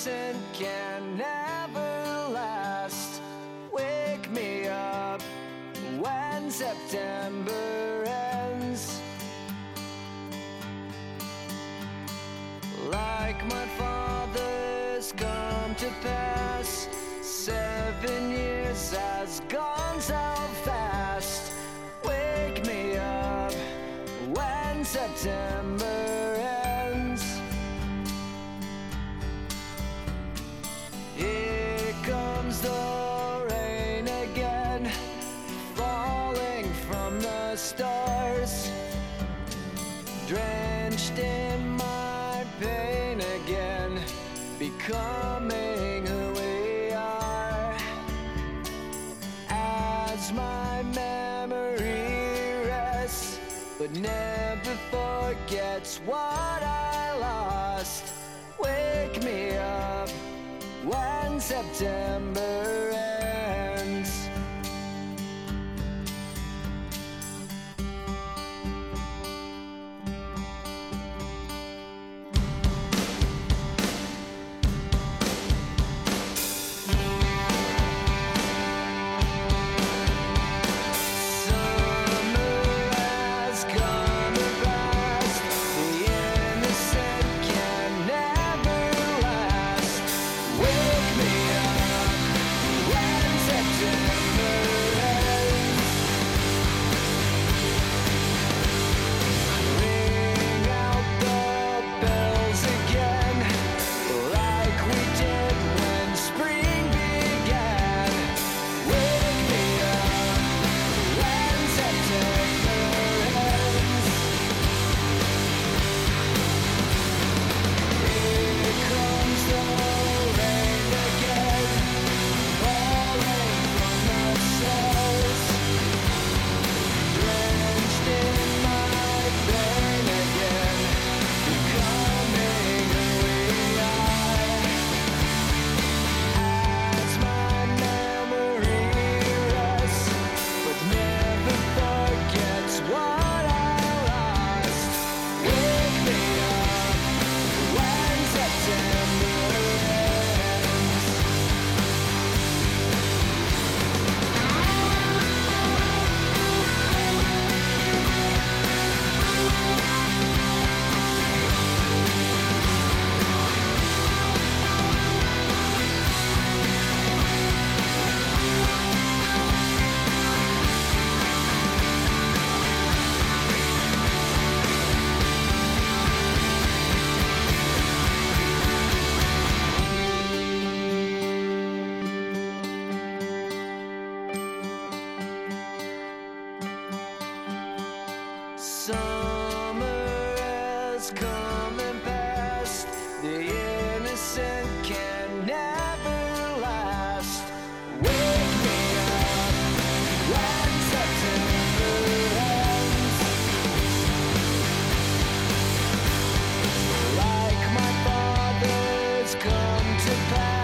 innocent can never last. Wake me up when September ends. Like my father's come to pass, 7 years has gone so fast. Wake me up when September ends. Here comes the rain again, falling from the stars, drenched in my pain again, becoming who we are. As my memory rests, but never forgets what I lost. Wake me up when September ends. Summer has come and passed, the innocent can never last. Wake me up when September ends. Like my father's come to pass,